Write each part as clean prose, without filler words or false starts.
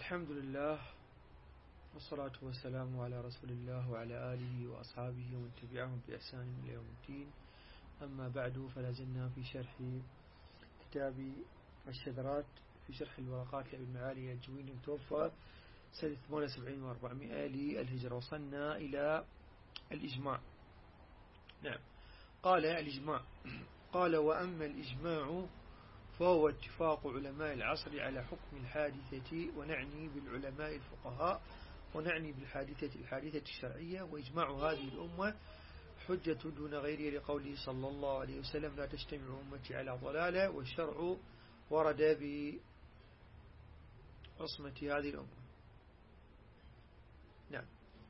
الحمد لله والصلاة والسلام على رسول الله وعلى آله وأصحابه ومن تبعهم بإحسان إلى يوم الدين. أما بعد، فلازلنا في شرح كتاب الشذرات في شرح الورقات لأبي المعالي الجويني المتوفى سنة 78 و400 للهجرة. وصلنا إلى الإجماع. نعم، قال الإجماع. قال: وأما الإجماع فهو اتفاق علماء العصر على حكم الحادثة، ونعني بالعلماء الفقهاء، ونعني الحادثة الشرعية. وإجماع هذه الأمة حجة دون غيره، لقوله صلى الله عليه وسلم: لا تجتمع أمتي على ضلالة. والشرع ورد بعصمة هذه الأمة. نعم،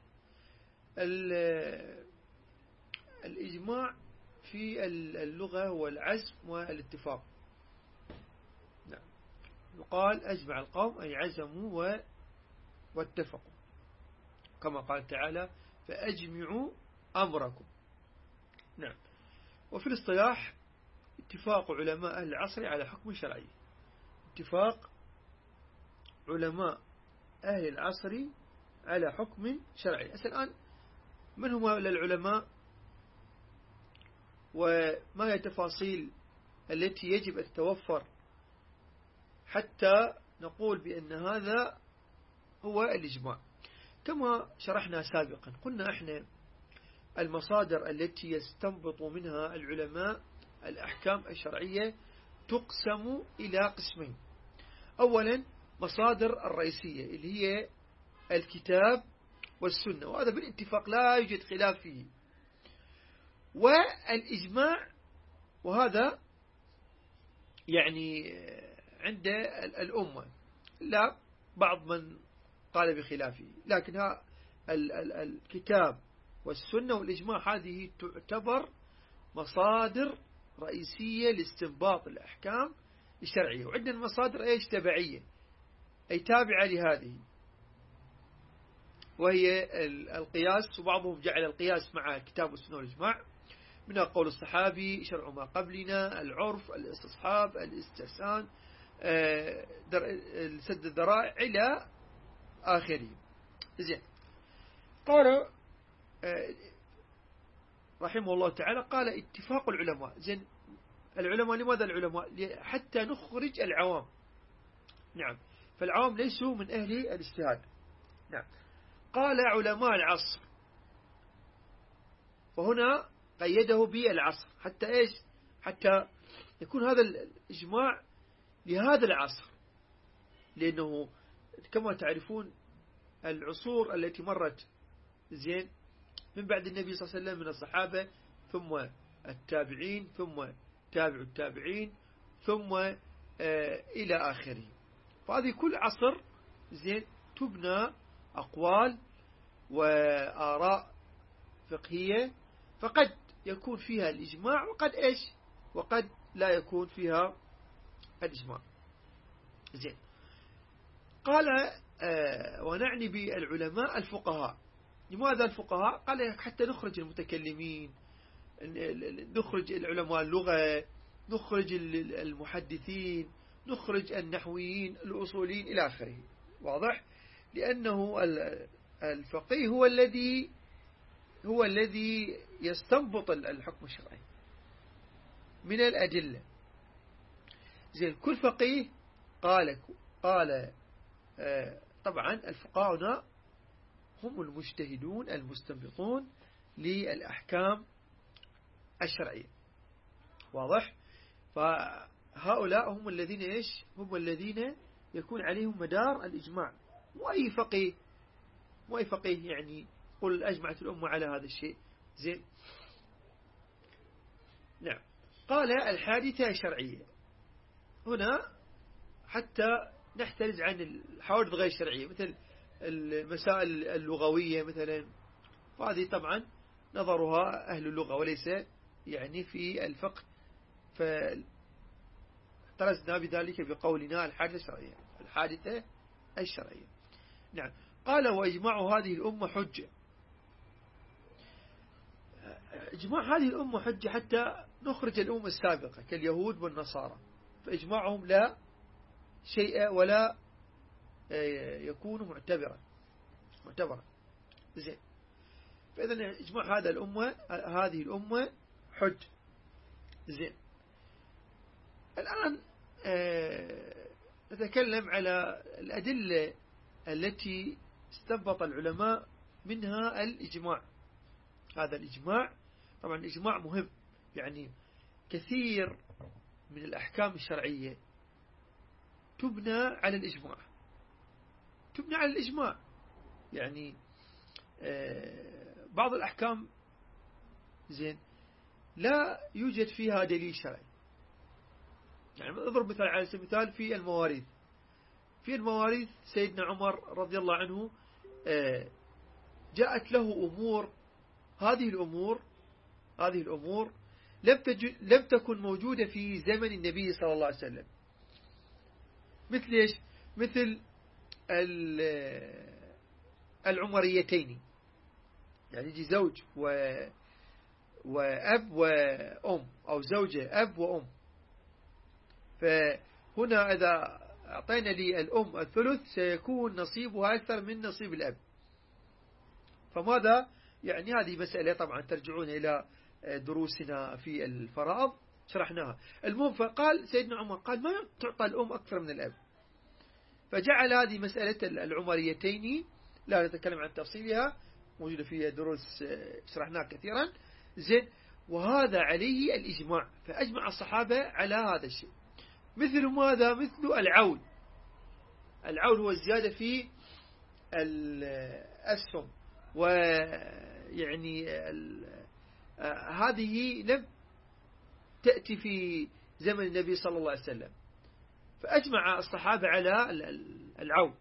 الإجماع في اللغة هو العزم والاتفاق. نعم، يقال أجمع القوم أي عزموا واتفقوا، كما قال تعالى: فأجمعوا أمركم. نعم. وفي الاصطلاح اتفاق علماء أهل العصر على حكم شرعي. اتفاق علماء أهل العصر على حكم شرعي. الآن من هم العلماء، وما هي التفاصيل التي يجب أن تتوفر حتى نقول بأن هذا هو الإجماع؟ كما شرحنا سابقا، قلنا احنا المصادر التي يستنبط منها العلماء الأحكام الشرعية تقسم إلى قسمين. أولا، مصادر الرئيسية اللي هي الكتاب والسنة، وهذا بالاتفاق لا يوجد خلاف فيه. والإجماع، وهذا يعني عند الأمة، لا بعض من قال بخلافه، لكن الكتاب والسنة والإجماع هذه تعتبر مصادر رئيسية لاستنباط الأحكام الشرعية. وعندنا مصادر ايش؟ تبعية، أي تابعة لهذه، وهي القياس. وبعضهم جعل القياس مع الكتاب والسنة والإجماع، من قول الصحابي: شرع ما قبلنا، العرف، الاستصحاب، الاستحسان، سد الذرائع إلى آخره. زين. قال رحمه الله تعالى، قال: اتفاق العلماء. زين، العلماء لماذا العلماء؟ حتى نخرج العوام. نعم، فالعوام ليسوا من أهل الاجتهاد. نعم. قال: علماء العصر، وهنا قيده بالعصر حتى ايش؟ حتى يكون هذا الإجماع لهذا العصر، لأنه كما تعرفون العصور التي مرت، زين، من بعد النبي صلى الله عليه وسلم من الصحابة، ثم التابعين، ثم تابع التابعين، ثم إلى آخره. فهذه كل عصر، زين، تبنى أقوال وآراء فقهية، فقد يكون فيها الإجماع، وقد إيش؟ وقد لا يكون فيها الإجماع. زين. قال: ونعني بالعلماء الفقهاء. لماذا الفقهاء؟ قال: حتى نخرج المتكلمين، نخرج العلماء اللغة، نخرج المحدثين، نخرج النحويين، الأصوليين إلى آخره. واضح؟ لأنه الفقيه هو الذي يستنبط الحكم الشرعي من الأدلة. زين، كل فقيه قال طبعا الفقهاء هم المجتهدون المستنبطون للأحكام الشرعية. واضح؟ فهؤلاء هم الذين ايش؟ هم الذين يكون عليهم مدار الإجماع. وأي فقيه يعني قل أجمعت الأمة على هذا الشيء. زين. نعم. قال: الحادثة الشرعية. هنا حتى نحترز عن الحوادث غير الشرعية، مثل المسائل اللغوية مثلا، فهذه طبعا نظرها أهل اللغة وليس يعني في الفقه، فاحترزنا بذلك بقولنا الحادثة الشرعية. الحادثة الشرعية. نعم. قال: وإجماع هذه الأمة حجة. إجماع هذه الأمة حجة حتى نخرج الأمة السابقة كاليهود والنصارى، فإجماعهم لا شيء ولا يكون معتبرا. زين. فإذا إجماع هذه الأمة حج. زين. الآن نتكلم على الأدلة التي استنبط العلماء منها الإجماع. هذا الإجماع طبعا الإجماع مهم، يعني كثير من الأحكام الشرعية تبنى على الإجماع. يعني بعض الأحكام زين لا يوجد فيها دليل شرعي. يعني اضرب مثال على سبيل المثال في المواريث سيدنا عمر رضي الله عنه جاءت له أمور، هذه الأمور لم تكن موجودة في زمن النبي صلى الله عليه وسلم. مثل إيش؟ مثل العمريتين، يعني يجي زوج وأب وأم، أو زوجة أب وأم. فهنا إذا أعطينا للأم الثلث سيكون نصيبها أكثر من نصيب الأب. فماذا؟ يعني هذه مسألة طبعا ترجعون إلى دروسنا في الفرائض شرحناها. المهم فقال سيدنا عمر قال ما تعطى الأم أكثر من الأب، فجعل هذه مسألة العمريتين لا نتكلم عن تفصيلها، موجودة في دروس شرحناها كثيرا. زين. وهذا عليه الإجماع، فأجمع الصحابة على هذا الشيء. مثل ماذا؟ مثل العول هو الزيادة في الأسهم، ويعني هذه لم تأتي في زمن النبي صلى الله عليه وسلم. فأجمع الصحابة على العول،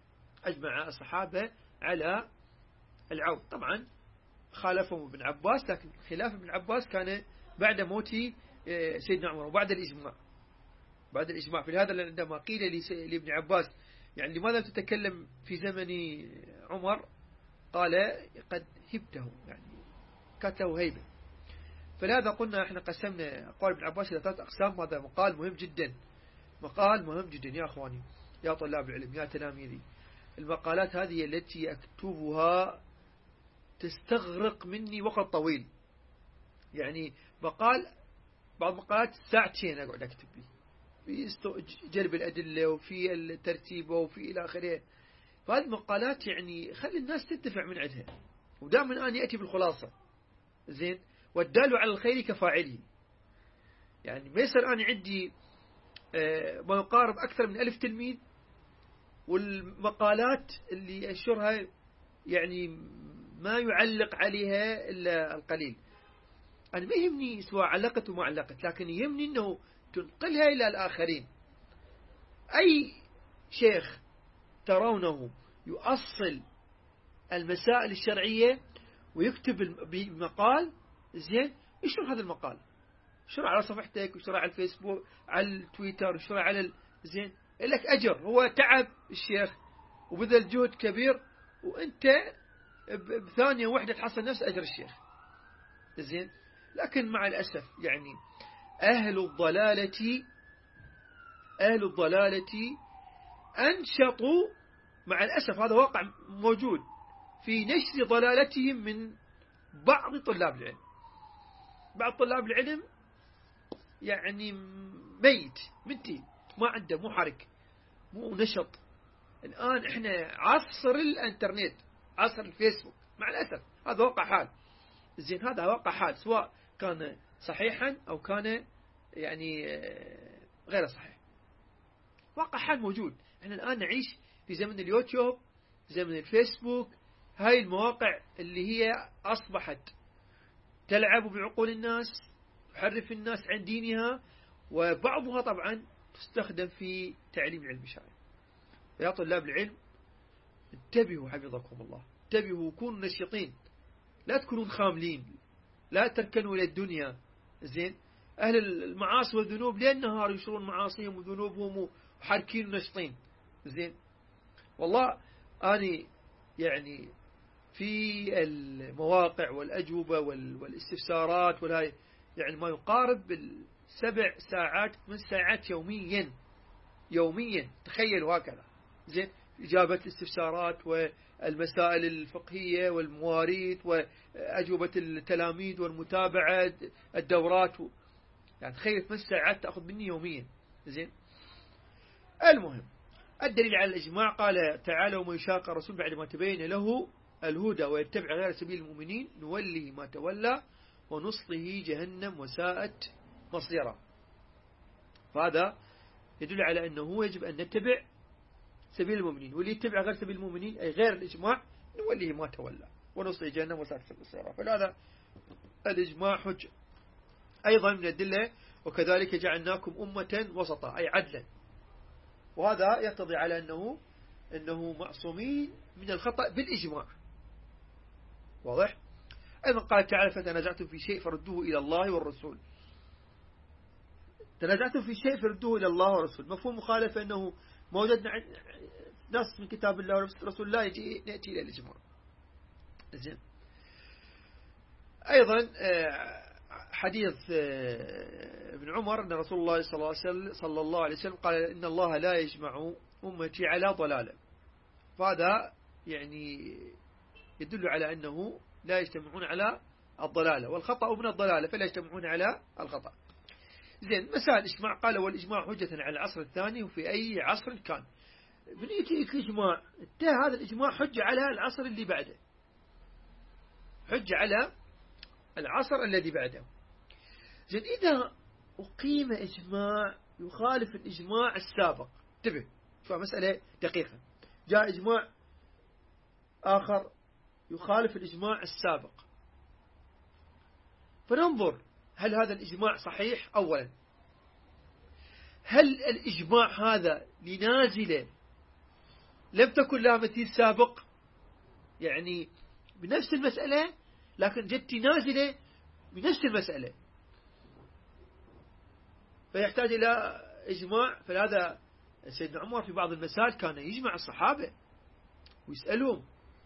طبعا خالفهم ابن عباس، لكن خلاف ابن عباس كان بعد موت سيدنا عمر وبعد الإجماع. فلهذا عندما قيل لابن عباس يعني لماذا تتكلم في زمن عمر، قال قد هبته، يعني كانت له هيبة. فلهذا قلنا احنا قسمنا أقوال ابن عباس إلى 3 أقسام. هذا مقال مهم جدا يا أخواني، يا طلاب العلم، يا تلاميذي. المقالات هذه التي أكتبها تستغرق مني وقت طويل، يعني بعض مقالات ساعتين أقعد أكتب في جلب الأدلة وفي الترتيب وفي إلى آخره. فهذه المقالات يعني خلي الناس تنتفع من عندها، ودائما أنا يأتي بالخلاصة. زين. والدال على الخير كفاعله، يعني ما يصير أنا عندي ما يقارب أكثر من 1000 تلميذ، والمقالات اللي أنشرها يعني ما يعلق عليها إلا القليل. أنا ما يهمني سواء علقت وما علقت، لكن يهمني أنه تنقلها إلى الآخرين. أي شيخ ترونه يؤصل المسائل الشرعية ويكتب بمقال زين، اشرح هذا المقال، اشرح على صفحتك، واشرح على الفيسبوك، على التويتر، اشرح على زين، لك أجر. هو تعب الشيخ وبذل جهد كبير، وانت بثانية واحدة تحصل نفس أجر الشيخ. زين. لكن مع الأسف يعني أهل الضلالة أنشطوا، مع الأسف هذا واقع موجود، في نشر ضلالتهم من بعض طلاب العلم. بعض طلاب العلم يعني ميت منتي، ما عنده، مو حرك، مو نشط. الآن احنا عصر الانترنت، عصر الفيسبوك، مع الأسف هذا واقع حال. زين. هذا واقع حال، سواء كان صحيحا أو كان يعني غير صحيح، واقع حال موجود. احنا الآن نعيش في زمن اليوتيوب، زمن الفيسبوك، هاي المواقع اللي هي أصبحت تلعب بعقول الناس، تحرف الناس عن دينها، وبعضها طبعا تستخدم في تعليم العلم الشرعي. يا طلاب العلم انتبهوا حفظكم الله، انتبهوا، كونوا نشيطين، لا تكونوا خاملين، لا تركنوا إلى الدنيا. زين. أهل المعاصي والذنوب ليل نهار يشرون معاصيهم وذنوبهم وحاركين ونشطين. زين. والله أنا يعني في المواقع والأجوبة والاستفسارات والهاي يعني ما يقارب 7 ساعات 8 ساعات يوميا، تخيلوا هكذا. زين. إجابة الاستفسارات والمسائل الفقهية والمواريث وأجوبة التلاميذ والمتابعة الدورات يعني تخيل 8 ساعات تأخذ مني يوميا. زين. المهم الدليل على الإجماع قال تعالى: ومن يشاق الرسول بعد ما تبين له الهدى ويتبع غير سبيل المؤمنين نوله ما تولى ونصله جهنم وساءت مصيرا. فهذا يدل على أنه يجب أن نتبع سبيل المؤمنين، واللي يتبع غير سبيل المؤمنين أي غير الإجماع نوله ما تولى ونصله جهنم وساءت مصيرا. فهذا الإجماع حجة. أيضا من الأدلة: وكذلك جعلناكم أمة وسطا أي عدلا. وهذا يقتضي على أنه معصومين من الخطأ بالإجماع. واضح؟ أيضا قال تعالى: فتنازعتم في شيء فردوه إلى الله والرسول. تنازعتم في شيء فردوه إلى الله والرسول. مفهوم مخالفة أنه ما وجدنا نص من كتاب الله والرسول لا نأتي إلى الإجماع. زين. أيضا حديث ابن عمر أن رسول الله صلى الله عليه وسلم قال: إن الله لا يجمع أمتي على ضلالة. فهذا يعني يدل على أنه لا يجتمعون على الضلالة، والخطأ من الضلالة فلا يجتمعون على الخطأ. زين. مسائل الإجماع قال: والإجماع حجة على العصر الثاني وفي أي عصر كان. من يأتيك الإجماع هذا الإجماع حجة على العصر اللي بعده، حجة على العصر الذي بعده. زين. إذا أقيم إجماع يخالف الإجماع السابق، انتبه شوف مسألة دقيقة، جاء إجماع آخر يخالف الإجماع السابق، فننظر هل هذا الإجماع صحيح؟ أولا، هل الإجماع هذا لنازلة لم تكن لها مثيل سابق، يعني بنفس المسألة لكن جت نازلة بنفس المسألة فيحتاج إلى إجماع. فلهذا سيدنا عمر في بعض المسائل كان يجمع الصحابة ويسألهم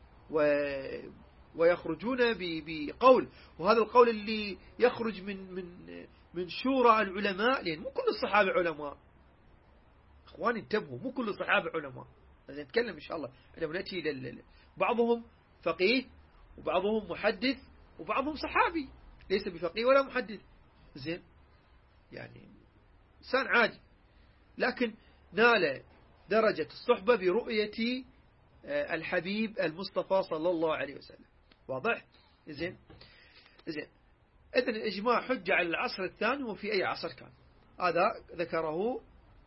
ويخرجون بقول، وهذا القول اللي يخرج من شورى العلماء، لأن مو كل الصحابة علماء. إخواني انتبهوا، مو كل الصحابة علماء. نتكلم إن شاء الله عندما نأتي بعضهم فقيه وبعضهم محدث وبعضهم صحابي ليس بفقيه ولا محدث. زين. يعني إنسان عادي لكن نال درجة الصحبة برؤية الحبيب المصطفى صلى الله عليه وسلم. واضح؟ زين. إذن الإجماع حجة على العصر الثاني وفي أي عصر كان. هذا ذكره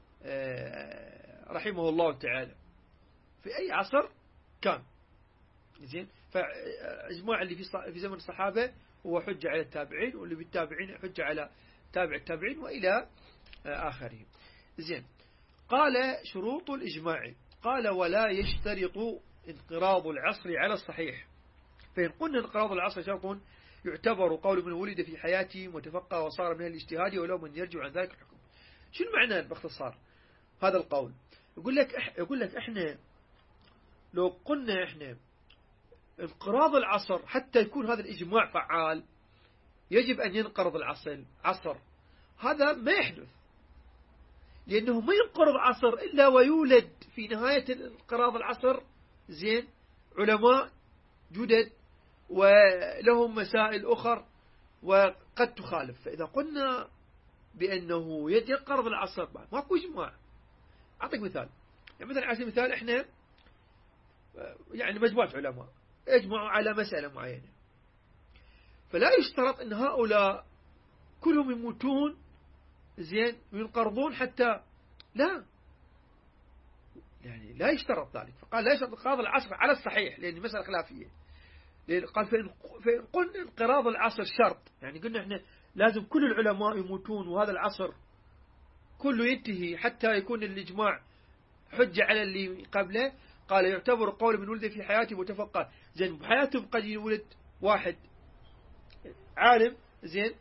رحمه الله تعالى، في أي عصر كان. زين. فإجماع اللي في زمن الصحابة هو حجة على التابعين، واللي بالتابعين حجة على تابع التابعين وإلى آخرهم. زين. قال: شروط الإجماع قال: ولا يشترط انقراض العصر على الصحيح، فإن قلنا انقراض العصر شرط يعتبر قول من ولد في حياته وتفقه وصار من الاجتهاد ولو من يرجع عن ذلك الحكم. شو المعنى باختصار هذا القول؟ يقول لك احنا لو قلنا احنا انقراض العصر حتى يكون هذا الإجماع فعال يجب أن ينقرض عصر هذا ما يحدث، لأنه ما ينقرض عصر إلا ويولد في نهاية انقراض العصر زين علماء جدد ولهم مسائل أخر وقد تخالف. فإذا قلنا بأنه ينقرض العصر ماكو إجماع. أعطيك مثال، يعني مثلا على سبيل المثال إحنا يعني مجموعة علماء يجمعوا على مسألة معينة، فلا يشترط أن هؤلاء كلهم يموتون زين وينقرضون حتى لا، يعني لا يشترط ذلك. فقال لا يشترط انقراض العصر على الصحيح لأن مسألة خلافية. قال فإن قلنا انقراض العصر شرط، يعني قلنا احنا لازم كل العلماء يموتون وهذا العصر كله ينتهي حتى يكون الإجماع حجة على اللي قبله. قال: يعتبر قول من ولد في حياته متفقه. زين. بحياتهم قد يولد واحد عالم زين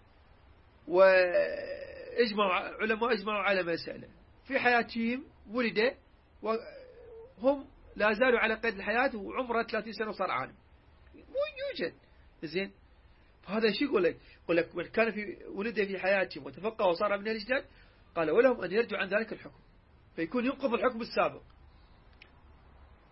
علماء اجمعوا على مسألة في حياتهم ولد وهم لا زالوا على قيد الحياة وعمره 30 سنة وصار عالم، مو يوجد. زين. فهذا شيء يقول لك من كان ولد في حياتهم وتفقه وصار من الاجتهاد قال: ولهم أن يرجعوا عن ذلك الحكم، فيكون ينقض الحكم السابق.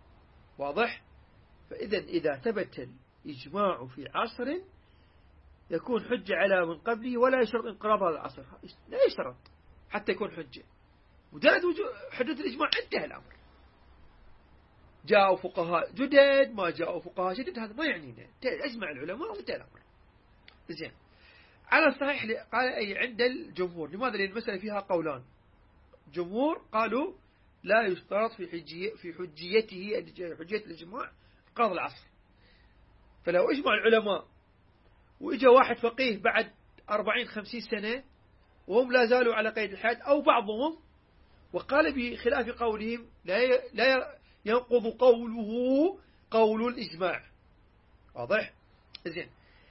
واضح؟ فإذا إذا ثبت الإجماع في عصر يكون حجة على من قبله، ولا يشرط انقراض هذا العصر، لا يشترط حتى يكون حجة. مجرد حدوث الإجماع انتهى الأمر. جاءوا فقهاء جدد، ما جاءوا فقهاء جدد، هذا ما يعنينا، أجمع العلماء وانتهى الأمر. زين. على الصحيح قال أي عند الجمهور. لماذا؟ لأن المسألة فيها قولان. جمهور قالوا لا يشترط في حجيته حجية الإجماع انقراض العصر. فلو اجمع العلماء وإجا واحد فقيه بعد 40-50 سنة وهم لا زالوا على قيد الحياة أو بعضهم، وقال بخلاف قولهم، لا ينقض قوله قول الإجماع. واضح؟ زين.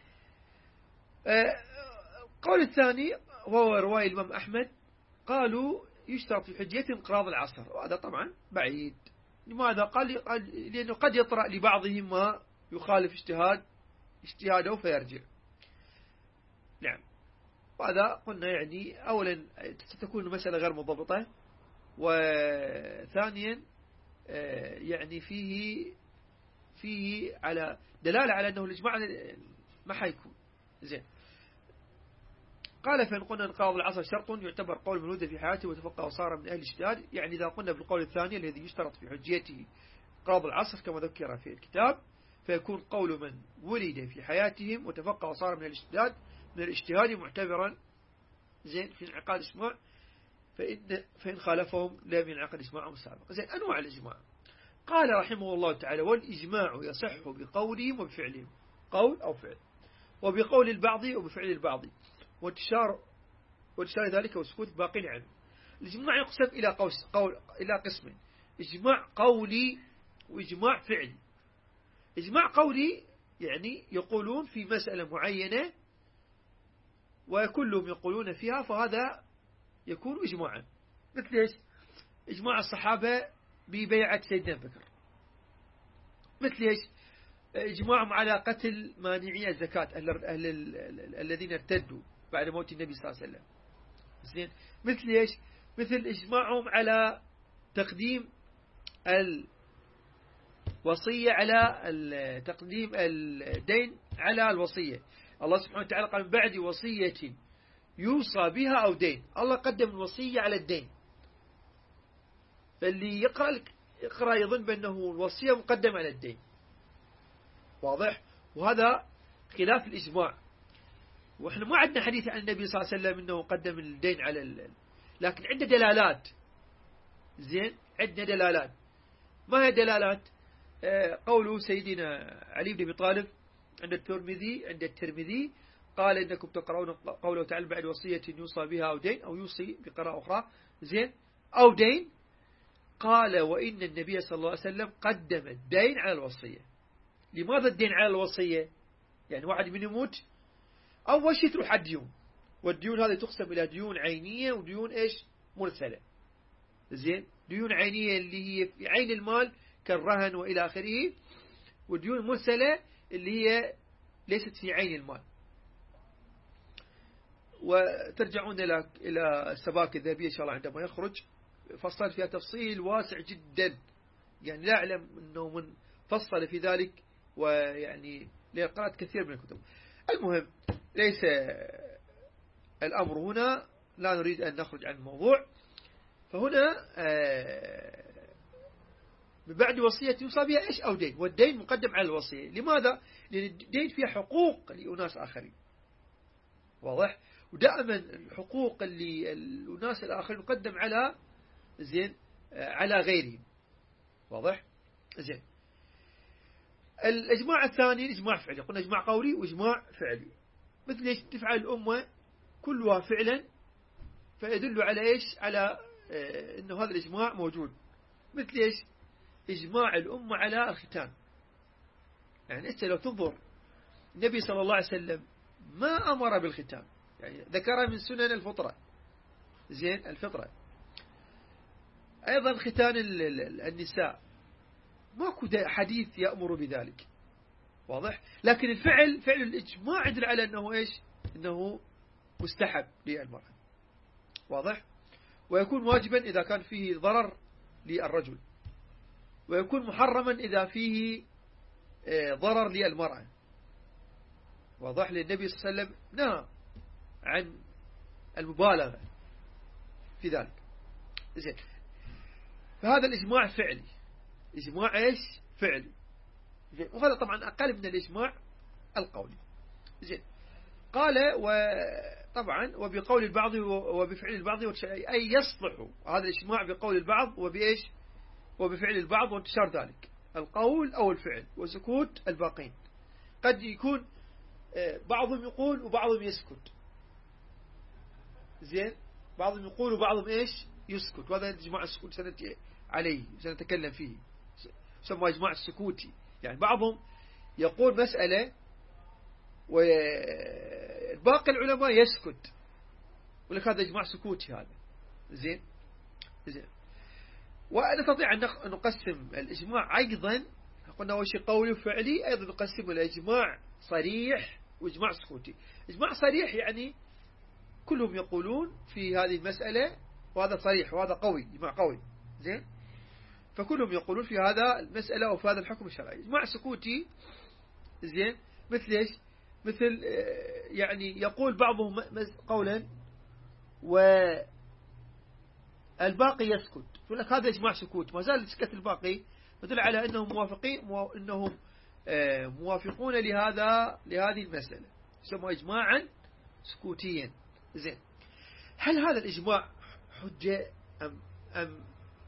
القول الثاني وهو رواية الإمام أحمد، قالوا يشترط في حجية انقراض العصر، وهذا طبعا بعيد. لماذا؟ قال لأنه قد يطرأ لبعضهم ما يخالف اجتهاده فيرجع. نعم. وهذا قلنا يعني أولا ستكون المسألة غير مضبطة، وثانيا يعني فيه على دلالة على أنه الإجماع ما حيكون. زين. قال فإن قلنا انقراض العصر شرط يعتبر قول من ولد في حياته وتفقه وصار من أهل الاجتهاد، يعني إذا قلنا بالقول الثاني الذي يشترط في حجيته انقراض العصر كما ذكر في الكتاب، فيكون قول من ولد في حياتهم وتفقه وصار من الاجتهاد معتبرا زين في انعقاد الإجماع، فإن خالفهم لم ينعقد إجماعهم السابق. زين. أنواع الإجماع. قال رحمه الله تعالى: والإجماع يصح بقولهم وبفعلهم، قول أو فعل، وبقول البعض وبفعل البعض، وانتشار ذلك والسكوت باقين عنه. الإجماع يقسم إلى قسمين: إجماع قولي وإجماع فعلي. إجماع قولي يعني يقولون في مسألة معينة وكلهم يقولون فيها، فهذا يكون إجماعا. مثل إيش؟ إجماع الصحابة ببيعة سيدنا بكر. مثل إيش؟ إجماعهم على قتل مانعي الزكاة الذين ارتدوا بعد موت النبي صلى الله عليه وسلم. زين. مثل إيش؟ مثل إجماعهم على تقديم الوصية على تقديم الدين على الوصية. الله سبحانه وتعالى قال: من بعد وصية يوصى بها أو دين. الله قدم الوصية على الدين، فاللي يقرأ يظن بأنه الوصية مقدمة على الدين. واضح؟ وهذا خلاف الإجماع. وإحنا ما عندنا حديث عن النبي صلى الله عليه وسلم أنه قدم الدين على لكن عندنا دلالات. زين. عندنا دلالات. ما هي دلالات؟ قوله سيدنا علي بن أبي طالب عند الترمذي قال: إنكم تقرؤون قوله تعالى: بعد وصية يوصى بها أو دين، أو يوصي بقراءة أخرى. زين. أو دين. قال: وإن النبي صلى الله عليه وسلم قدم الدين على الوصية. لماذا الدين على الوصية؟ يعني واحد من يموت أول شيء تروح على الديون، والديون هذه تقسم إلى ديون عينية وديون إيش؟ مرسلة. زين. ديون عينية اللي هي في عين المال كالرهن وإلى آخره، وديون مرسلة اللي هي ليست في عين المال. وترجعون إلى السباكة الذهبية إن شاء الله عندما يخرج، فصل فيها تفصيل واسع جدا، يعني لا أعلم أنه من فصل في ذلك، ويعني لقرأت كثير من الكتب. المهم ليس الأمر هنا، لا نريد أن نخرج عن الموضوع. فهنا من بعد وصية يوصى بها إيش؟ أو دين، والدين مقدم على الوصية. لماذا؟ لأن الدين فيها حقوق لأناس آخرين. واضح؟ ودائما الحقوق اللي الناس الآخرين مقدم على زين على غيرهم. واضح؟ زين. الإجماع الثاني إجماع فعلي. قلنا إجماع قولي وإجماع فعلي. مثل إيش؟ تفعل الأمة كلها فعلا، فيدل على إيش؟ على إنه هذا الإجماع موجود. مثل إيش؟ إجماع الأمة على الختان. يعني أنت لو تنظر النبي صلى الله عليه وسلم ما أمر بالختان، يعني ذكر من سنن الفطرة. زين. الفطرة أيضا ختان النساء ماكو حديث يأمر بذلك. واضح؟ لكن الفعل فعل الإجماع يدل على أنه إيش؟ أنه مستحب للمرأة. واضح؟ ويكون واجبا إذا كان فيه ضرر للرجل، ويكون محرما إذا فيه ضرر للمرأة. واضح للنبي صلى الله عليه وسلم نهى عن المبالغة في ذلك. زين. فهذا الإجماع فعلي، إجماع إيش؟ فعلي. زين. وهذا طبعا أقل من الإجماع القولي. زين. قال وطبعا وبقول البعض وبفعل البعض أي يصلح هذا الإجماع بقول البعض وبإيش؟ وبفعل البعض وانتشار ذلك القول أو الفعل وسكوت الباقين. قد يكون بعضهم يقول وبعضهم يسكت. زين. بعضهم يقول وبعضهم إيش؟ يسكت. وهذا الإجماع السكوت سنأتي عليه سنتكلم فيه، يسمى إجماع السكوتي. يعني بعضهم يقول مسألة وباقي العلماء يسكت، ولك هذا إجماع سكوتي هذا. زين. زين. ونستطيع أن نقسم الإجماع أيضا، قلنا أول شيء قولي وفعلي، أيضا نقسم الإجماع صريح وإجماع سكوتي. إجماع صريح يعني كلهم يقولون في هذه المسألة، وهذا صريح وهذا قوي، إجماع قوي. زين. فكلهم يقولون في هذا المسألة أو في هذا الحكم الشرعي. إجماع سكوتي زين مثل إيش؟ مثل يعني يقول بعضهم قولا والباقي يسكت، يقول لك هذا إجماع سكوت، ما زال سكت الباقي يدل على أنهم أنهم موافقون لهذه المسألة، يسمى إجماعا سكوتيا. زين. هل هذا الإجماع حجة أم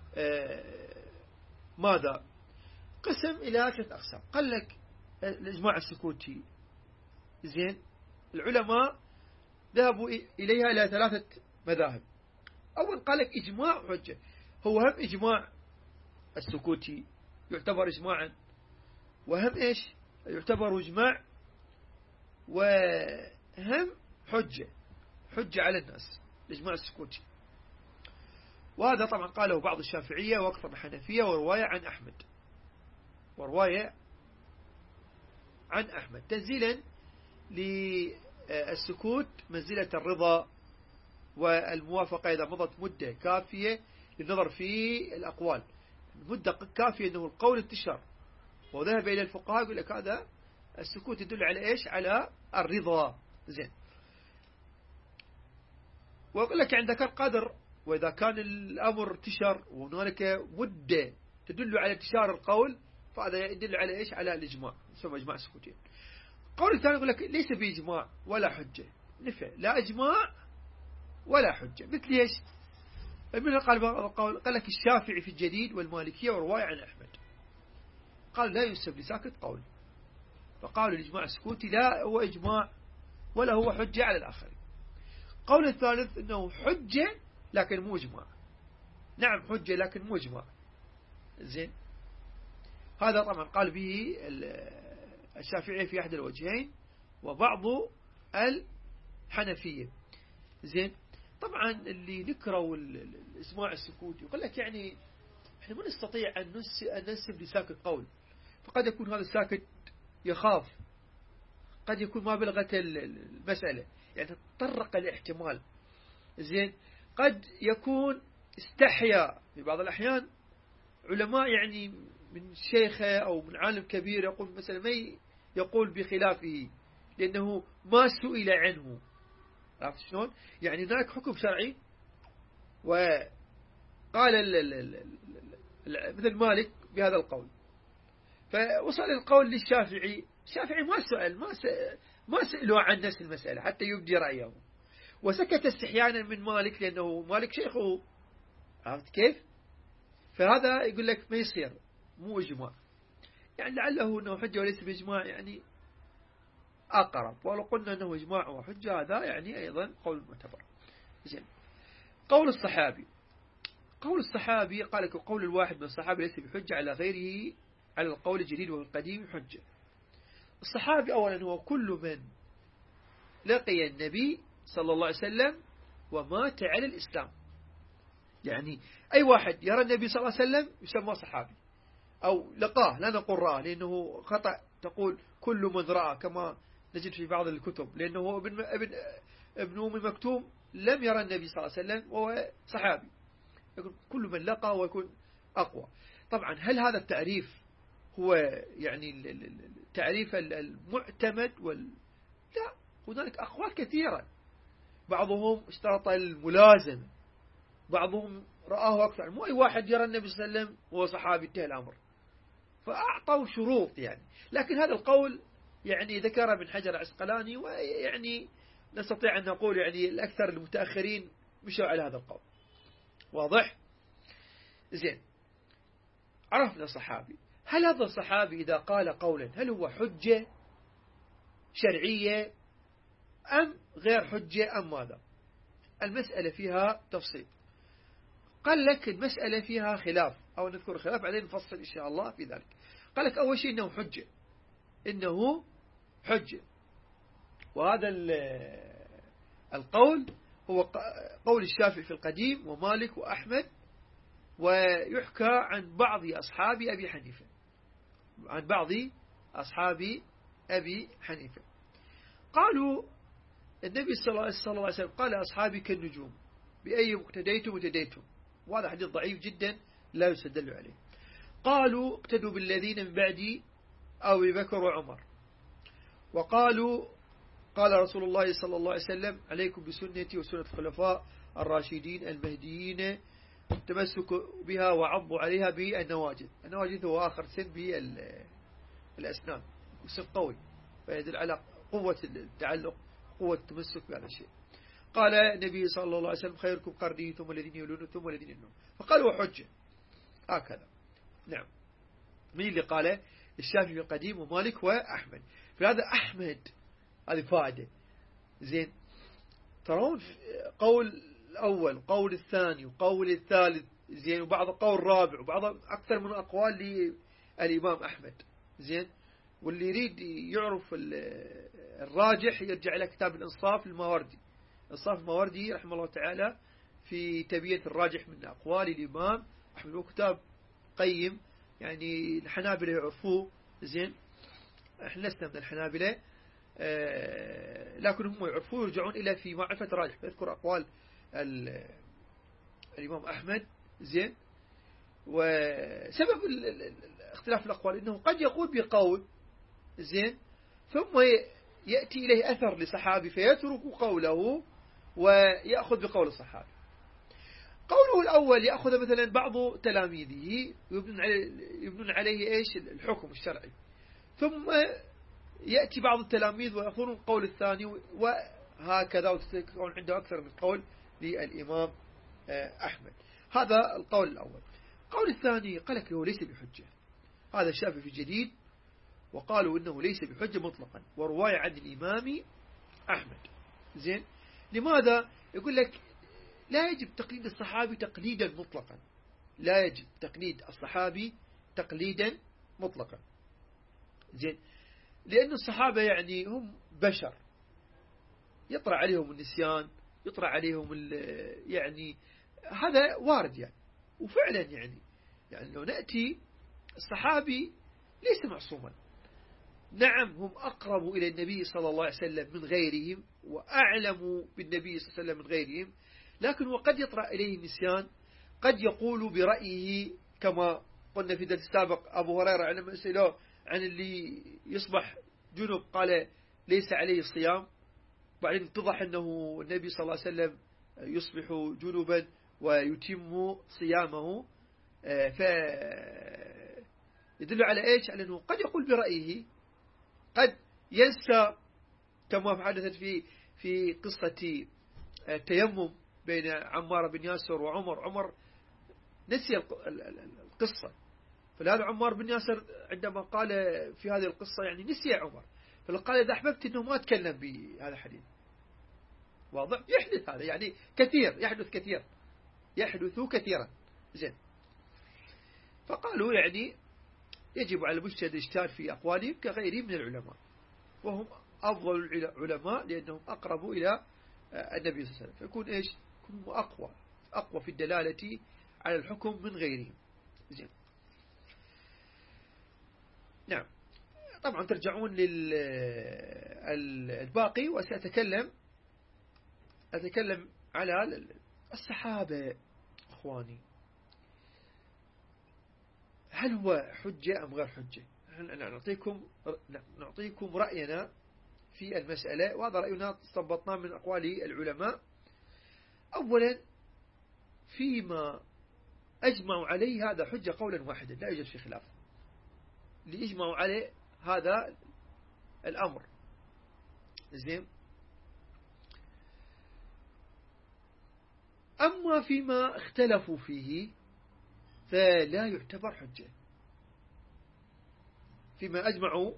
ماذا؟ قسم إلى 3 أقسام. قال لك الإجماع السكوتي زين العلماء ذهبوا إليها إلى 3 مذاهب. أول قال لك إجماع حجة، هو هم إجماع السكوتي يعتبر إجماعا، وهم إيش يعتبر إجماع، وهم حجة على الناس الإجماع السكوتي. وهذا طبعا قاله بعض الشافعية وأكثر الحنفية ورواية عن أحمد تنزيلا للسكوت منزلة الرضا والموافقة إذا مضت مدة كافية للنظر في الأقوال، مدة كافية أنه القول انتشر وذهب إلى الفقهاء يقول لك هذا السكوت يدل على إيش؟ على الرضا. زين. ويقول لك عندك القدر، وإذا كان الأمر انتشر وهنالك مدة تدل على انتشار القول فهذا يدل على إيش؟ على الإجماع، يسمى إجماع سكوتي. قول الثاني يقول لك ليس بإجماع ولا حجة، نفع لا إجماع ولا حجة. مثل إيش؟ من قال لك الشافعي في الجديد والمالكية ورواية عن أحمد قال لا ينسب لساكت قول، فقالوا الإجماع السكوتي لا هو إجماع ولا هو حجة على الآخرين. قول الثالث أنه حجة لكن مو إجماع. نعم حجة لكن مو إجماع. زين. هذا طبعا قال به الشافعي في أحد الوجهين وبعض الحنفية. زين. طبعا اللي نكروا الإجماع السكوتي يقول لك يعني احنا ما نستطيع أن ننسب لساكت قول، فقد يكون هذا الساكت يخاف، قد يكون ما بلغت المسألة، يعني تطرق الاحتمال. زين. قد يكون استحيا في بعض الأحيان علماء يعني من شيخه أو من عالم كبير يقول مثلا ما يقول بخلافه لأنه ما سئل عنه. عرفت شلون؟ يعني هناك حكم شرعي وقال مثل مالك بهذا القول، فوصل القول للشافعي، الشافعي ما سئلوا عن نفس المسألة حتى يبدي رأيه، وسكت استحيانا من مالك لأنه مالك شيخه. عرفت كيف؟ فهذا يقول لك ما يصير، مو إجماع، يعني لعله أنه حجة وليس بإجماع يعني أقرب، ولو قلنا أنه إجماع وحجة هذا يعني أيضا قول معتبر. زين. قول الصحابي قال لك قول الواحد من الصحابة ليس بحجة على غيره على القول الجديد والقديم حجة. الصحابي أولا هو كل من لقي النبي صلى الله عليه وسلم ومات على الإسلام، يعني أي واحد يرى النبي صلى الله عليه وسلم يسمى صحابي، أو لقاه، لا نقول رأى لأنه خطأ تقول كل من رأى كما نجد في بعض الكتب، لأنه ابن أم مكتوم لم يرى النبي صلى الله عليه وسلم وهو صحابي، يقول كل من لقى ويكون أقوى. طبعا هل هذا التعريف هو يعني التعريف المعتمد لا، هنالك أقوال كثيرة. بعضهم اشترط الملازمة، بعضهم رآه أكثر. مو أي واحد يرى النبي صلى الله عليه وسلم هو صحابي انتهى الأمر، فأعطوا شروط يعني. لكن هذا القول يعني ذكر ابن حجر العسقلاني، ويعني نستطيع أن نقول يعني الأكثر المتأخرين مشوا على هذا القول. واضح؟ زين، عرفنا الصحابي. هل هذا الصحابي إذا قال قولا هل هو حجة شرعية أم غير حجة أم ماذا؟ المسألة فيها تفصيل. قال لك المسألة فيها خلاف، أو نذكر خلاف بعدين نفصل إن شاء الله في ذلك. قال لك أول شيء إنه حجة، إنه حجة. وهذا القول هو قول الشافعي في القديم ومالك وأحمد، ويحكى عن بعض أصحاب أبي حنيفة، عن بعض أصحاب أبي حنيفة. قالوا النبي صلى الله عليه وسلم قال أصحابي كالنجوم بأي مقتديتم اهتديتم، وهذا حديث ضعيف جدا لا يستدل عليه. قالوا اقتدوا بالذين من بعدي أبي بكر وعمر. وقالوا قال رسول الله صلى الله عليه وسلم عليكم بسنتي وسنة الخلفاء الراشدين المهديين تمسكوا بها وعضوا عليها بالنواجذ. النواجذ هو آخر سن بالأسنان، سن قوي فيدل على قوة التعلق، قوة التمسك بهذا الشيء. قال النبي صلى الله عليه وسلم خيركم قرني ثم الذين يلون ثم الذين يلون. فقالوا حجة هكذا. نعم، من اللي قال؟ الشافعي القديم ومالك وأحمد. فهذا أحمد، هذه فائدة. زين، ترون قول الأول، قول الثاني، وقول الثالث، زين، وبعض قول الرابع، وبعض أكثر من أقوال للإمام أحمد. زين، واللي يريد يعرف الراجح يرجع إلى كتاب الإنصاف الماوردي. إنصاف الماوردي رحمه الله تعالى في تبيين الراجح من أقوال الإمام أحمد، وكتاب قيم يعني الحنابلة يعرفوه. زين، احنا لسنا من الحنابلة، لكن هم يعرفوه يرجعون إلى في معرفة الراجح، فيذكر أقوال الإمام أحمد. زين، وسبب اختلاف الأقوال إنه قد يقول بقول، زين، ثم يأتي إليه أثر لصحابي فيترك قوله ويأخذ بقول الصحابي. قوله الأول يأخذ مثلا بعض تلاميذه يبنون عليه إيش الحكم الشرعي، ثم يأتي بعض التلاميذ ويأخذون قول الثاني، وهكذا، وتكون عنده أكثر من قول للإمام أحمد. هذا القول الأول. القول الثاني قال لك هو ليس بحجة. هذا الشافعي في الجديد، وقالوا إنه ليس بحجة مطلقا، ورواية عن الإمام أحمد. زين، لماذا؟ يقول لك لا يجب تقليد الصحابي تقليدا مطلقا، لا يجب تقليد الصحابي تقليدا مطلقا. زين، لأن الصحابة يعني هم بشر، يطرأ عليهم النسيان، يطرأ عليهم يعني هذا وارد يعني. وفعلا يعني لو نأتي الصحابي ليس معصوما. نعم، هم أقرب إلى النبي صلى الله عليه وسلم من غيرهم، وأعلم بالنبي صلى الله عليه وسلم من غيرهم، لكن وقد يطرأ إليه النسيان، قد يقول برأيه كما قلنا في الدرس السابق. أبو هريرة عندما سألوه عن اللي يصبح جنب قال ليس عليه الصيام، بعدين اتضح أنه النبي صلى الله عليه وسلم يصبح جنبا ويتم صيامه، فيدل على إيش؟ على أنه قد يقول برأيه، قد ينسى، كما حدثت في قصة التيمم بين عمار بن ياسر وعمر. عمر نسي القصة، فلهذا عمار بن ياسر عندما قال في هذه القصة يعني نسي عمر، فقال إذا أحببت أنه ما أتكلم بهذا الحديث. واضح؟ يحدث هذا يعني كثير، يحدث كثيرا. زين، فقالوا يعني يجب على المجتهد الاجتهاد في أقوالهم كغيرهم من العلماء، وهم أفضل العلماء لأنهم أقرب إلى النبي صلى الله عليه وسلم، فيكون إيش؟ يكون أقوى في الدلالة على الحكم من غيرهم. زين، نعم، طبعا ترجعون للباقي، وسأتكلم على الصحابة. أخواني، هل هو حجة أم غير حجة؟ نعطيكم رأينا في المسألة، وهذا رأينا استنبطناه من أقوال العلماء. أولا، فيما أجمعوا عليه هذا حجة قولا واحدا لا يوجد في خلاف، ليجمعوا عليه هذا الأمر. زين. أما فيما اختلفوا فيه فلا يعتبر حجة. فيما أجمعوا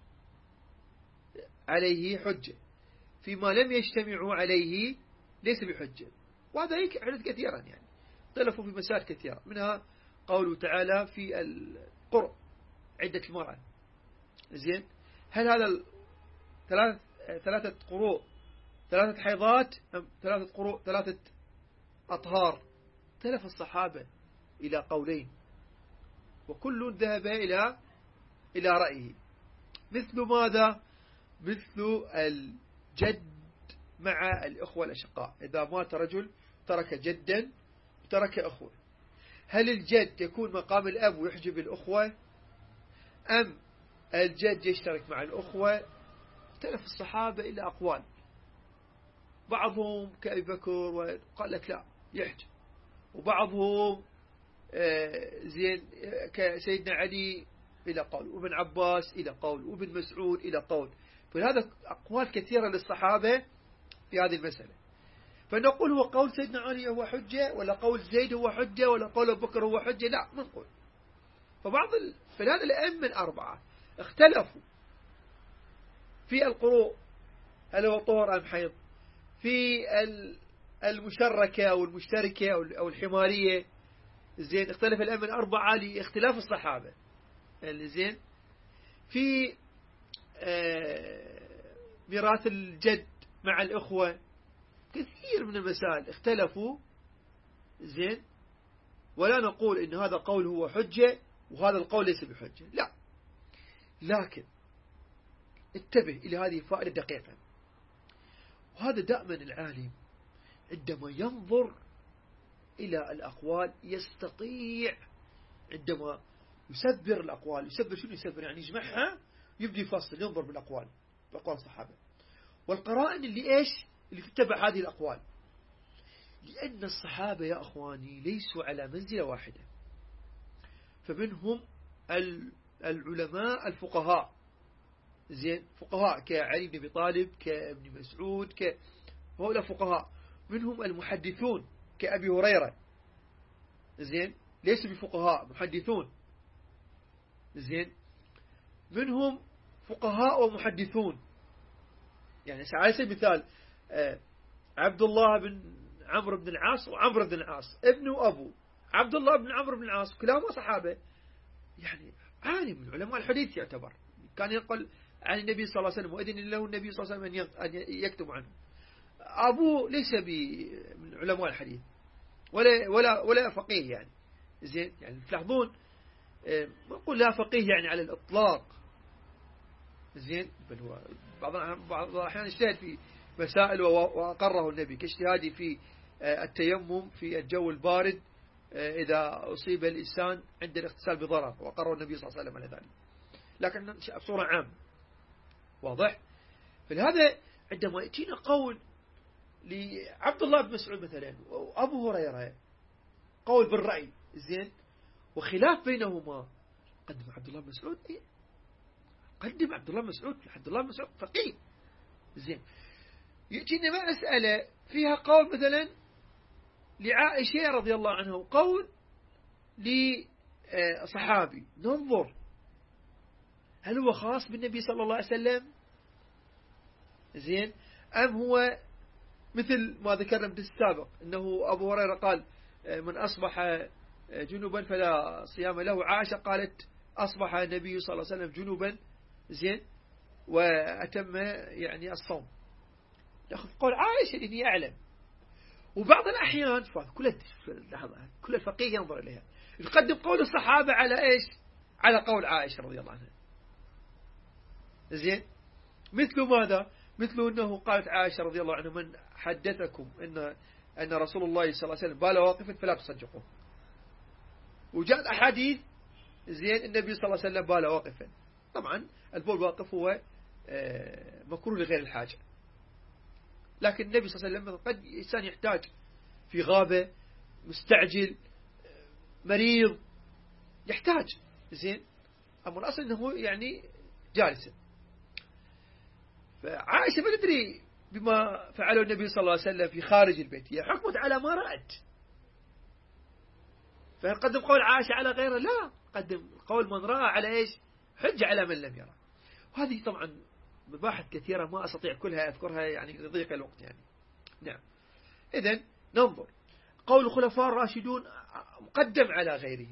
عليه حجة، فيما لم يجتمعوا عليه ليس بحجة. وهذا حدث كثيرا، يعني اختلفوا في مسائل كثيرة، منها قوله تعالى في القرء عدة المرأة. زين. هل هذا ثلاثة قروء 3 حيضات أم 3 قروء 3 أطهار؟ اختلف الصحابة إلى قولين، وكل ذهب إلى رأيه. مثل ماذا؟ مثل الجد مع الأخوة الأشقاء. إذا مات رجل ترك جدا وترك أخوة، هل الجد يكون مقام الأب ويحجب الأخوة، أم الجد يشترك مع الأخوة؟ اختلف الصحابة إلى أقوال. بعضهم كأبي بكر وقال لك لا يحجب، وبعضهم زين كسيدنا علي إلى قول، وابن عباس إلى قول، وابن مسعود إلى قول. فهذا أقوال كثيرة للصحابة في هذه المسألة. فنقول هو قول سيدنا علي هو حجة، ولا قول زيد هو حجة، ولا قول أبو بكر هو حجة؟ لا، ما نقول. فهذا الأئمة الأربعة اختلفوا في القروء هل هو طهر أم حيض، في المشركة أو المشتركة أو الحمارية. زين. اختلف الأئمة الأربعة لاختلاف الصحابة. زين. في ميراث الجد مع الأخوة كثير من المسائل اختلفوا. زين. ولا نقول إن هذا قول هو حجة وهذا القول ليس بحجة، لا، لكن انتبه إلى هذه فائدة دقيقة. وهذا دائما العالم عندما ينظر إلى الأقوال يستطيع، عندما يسبر الأقوال، يسبر شنو يسبر؟ يعني يجمعها، يبدي يفصل، ينظر بالأقوال، بأقوال الصحابة والقرائن اللي تتبع هذه الأقوال. لأن الصحابة يا أخواني ليسوا على منزلة واحدة، فمنهم العلماء الفقهاء. زين. فقهاء كعلي بن أبي طالب، كابن مسعود، هؤلاء فقهاء. منهم المحدثون كأبي هريرة. زين. ليسوا بفقهاء، محدثون. زين. منهم فقهاء ومحدثون، يعني على سبيل المثال عبد الله بن عمرو بن العاص وعمرو بن العاص، ابنه وأبوه عبد الله بن عمرو بن العاص، كلاهما صحابة، يعني عالم من علماء الحديث يعتبر، كان ينقل عن النبي صلى الله عليه وسلم، وإذن له النبي صلى الله عليه وسلم أن يكتب عنه. أبوه ليس من علماء الحديث ولا فقيه، يعني زين. يعني تلاحظون ما نقول لا فقيه يعني على الإطلاق. زين. بل هو بعض الأحيان اجتهد في مسائل وأقره النبي، كاجتهادي في التيمم في الجو البارد إذا أصيب الإنسان عند الاغتسال بضرر، وأقره النبي صلى الله عليه وسلم على ذلك، لكن بصورة عامة. واضح؟ فلهذا عندما يأتينا قول لعبد الله بن مسعود مثلا وأبو هريرة قول بالرأي، زين، وخلاف بينهما، قدم عبد الله بن مسعود. قدم عبد الله بن مسعود. عبد الله بن مسعود فقيه. زين. يأتينا مسألة فيها قول مثلا لعائشة رضي الله عنها وقول لصحابي، ننظر هل هو خاص بالنبي صلى الله عليه وسلم، زين، أم هو مثل ما ذكرنا في السابق أنه أبو هريرة قال من أصبح جنوبا فلا صيام له، عائشة قالت أصبح النبي صلى الله عليه وسلم جنوبا، زين، وأتم يعني الصوم. يأخذ قول عائشة لأنه يعلم. وبعض الأحيان كل الفقيه ينظر إليها، يقدم قول الصحابة على إيش؟ على قول عائشة رضي الله عنها. زين. مثل ماذا؟ مثل أنه قالت عائشة رضي الله عنها من حدثكم أن رسول الله صلى الله عليه وسلم بال واقفا فلا تصدقوه. وجاءت أحاديث، زين النبي صلى الله عليه وسلم بال واقفا. طبعا البول واقف هو مكروه لغير الحاجة، لكن النبي صلى الله عليه وسلم قد إنسان يحتاج في غابة، مستعجل، مريض، يحتاج. زين أما الأصل أنه يعني جالسا. فعائشة ما تدري بما فعله النبي صلى الله عليه وسلم في خارج البيت، هي حكمت على ما رأت. فنقدم قول عائشة على غيره؟ لا، قدم قول من رأى على إيش؟ حج على من لم يرى. وهذه طبعا مباحث كثيرة ما أستطيع كلها أذكرها يعني لضيق الوقت يعني. نعم. إذن ننظر قول الخلفاء الراشدون مقدم على غيرهم،